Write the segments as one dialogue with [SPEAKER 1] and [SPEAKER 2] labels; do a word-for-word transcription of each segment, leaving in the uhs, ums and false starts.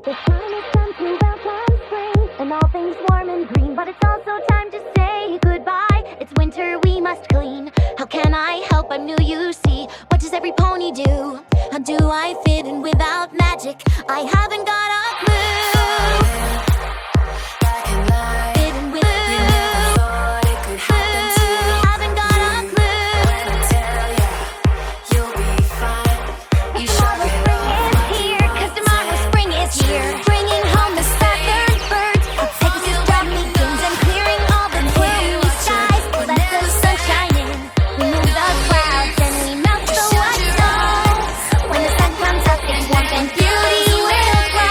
[SPEAKER 1] The time has come to welcome spring, and all things warm and green. But it's also time to say goodbye. It's winter, we must clean. How can I help? I'm new, you see. What does every pony do? How do I fit in without magic? I haven't got a clue. Fit in with you. Haven't got a clue. Tomorrow spring is here, 'cause tomorrow spring is here. Bringing home the feathered birds, taking to me things and clearing all the blue skies. Let the sun shine in, remove the clouds, and we melt the white snow. When the sun comes up, it's warmth and beauty will grow.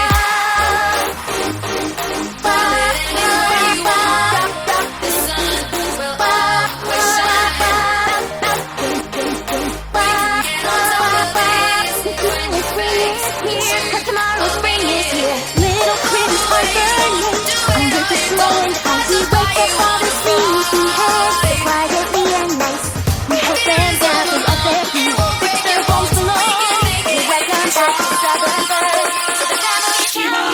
[SPEAKER 1] Tomorrow spring is here. Little critters are burning under the snow, and as we wake up all the seas we have so quietly and nice. We help them gather up their feet, fix their homes below. We welcome back to the southern birds, to the family show.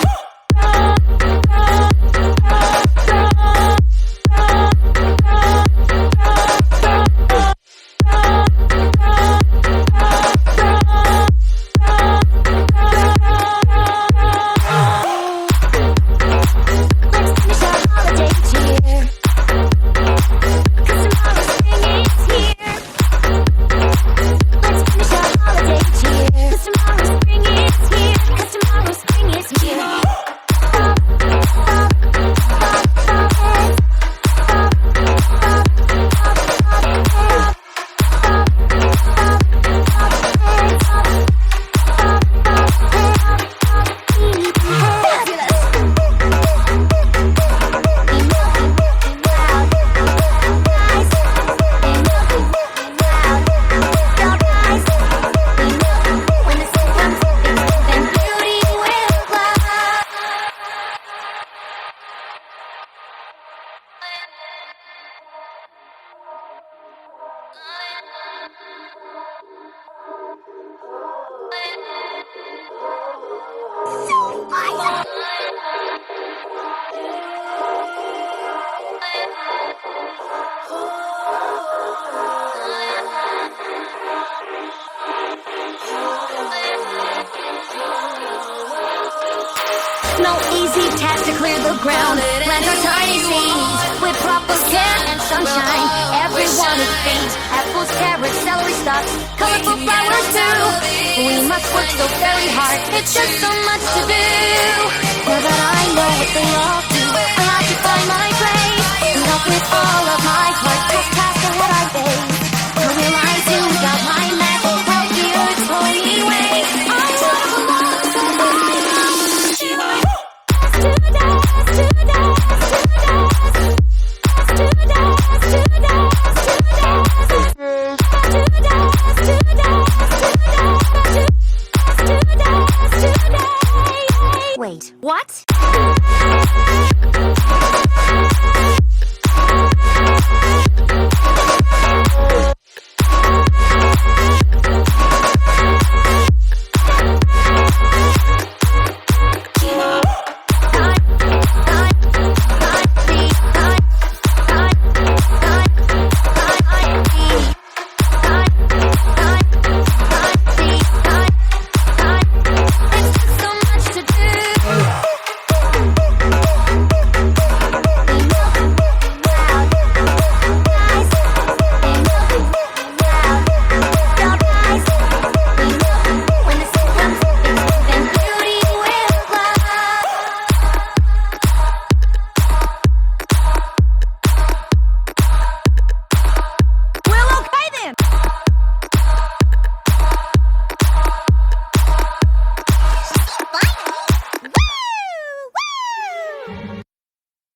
[SPEAKER 1] No easy task to clear the ground. Plant our tiny seeds with proper care and sunshine. Everyone is faint. Apples, carrots, celery stalks, colorful flowers too. We must work so very hard. It's just so much to do. Now that I know what they all do, I have to find my place. Love with all of my heart. Just past the head I face. How will I do without my magic? How dear its holy ways. I wanna belong so much. Wait, what?